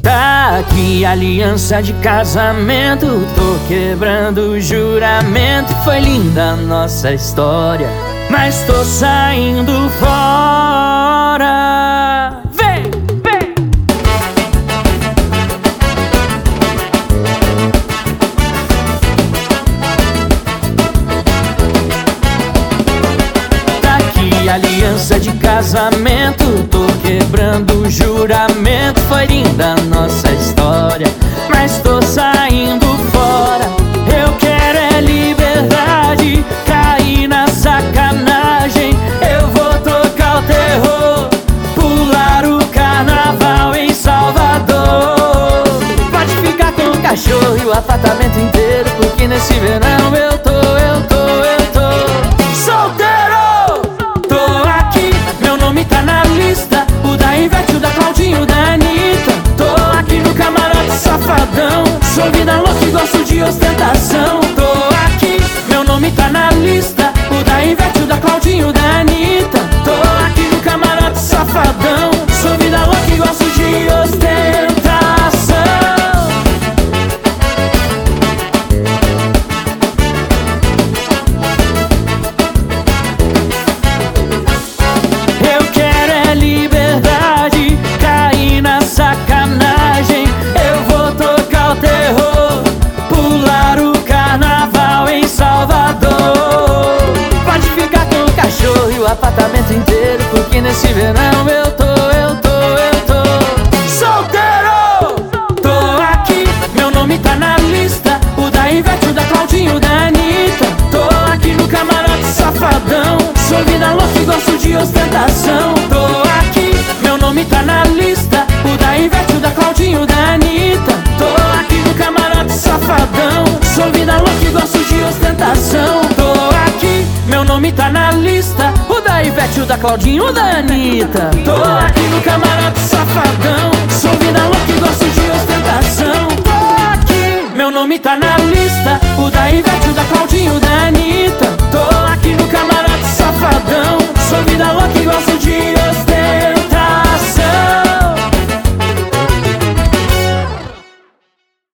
Tá aqui a aliança de casamento, tô quebrando o juramento. Foi linda a nossa história, mas tô saindo fora. Vem, vem! Tá aqui a aliança de casamento, tô quebrando o juramento. Foi linda a nossa história, mas tô saindo fora. Eu quero é liberdade, cair na sacanagem. Eu vou tocar o terror, pular o carnaval em Salvador. Pode ficar com o cachorro e o apartamento inteiro, porque nesse verão eu tô solteiro. Tô aqui, meu nome tá na lista, o da Ivete, o da Claudinho, o da Anitta. Tô aqui no camarote safadão, sou vida louca e gosto de ostentação. Tô aqui, meu nome tá na lista, o da Ivete, o da Claudinho, o da Anitta. Tô aqui no camarote safadão, sou vida louca e gosto de ostentação. Eu quero é liberdade, cair na sacanagem. Eu vou tocar o terror, pular o carnaval em Salvador. Pode ficar com o cachorro e o apartamento inteiro, porque nesse verão eu tô solteiro. Tô aqui, meu nome tá na lista, o da Ivete, o da Claudinho, o da Anitta. Tô aqui no camarote safadão, sou vida louca e gosto de ostentação. Tô aqui, meu nome tá na lista, o da Ivete, o da Claudinho, o da Anitta. Tô aqui no camarote safadão, sou vida louca e gosto de ostentação. Tô aqui, meu nome tá na lista, o da Ivete, o da Claudinho, o da Anitta. Tô aqui no camarote safadão, sou vida louca e gosto de ostentação. Tô aqui, meu nome tá na lista, o da Ivete, o da Claudinho, o da Anitta.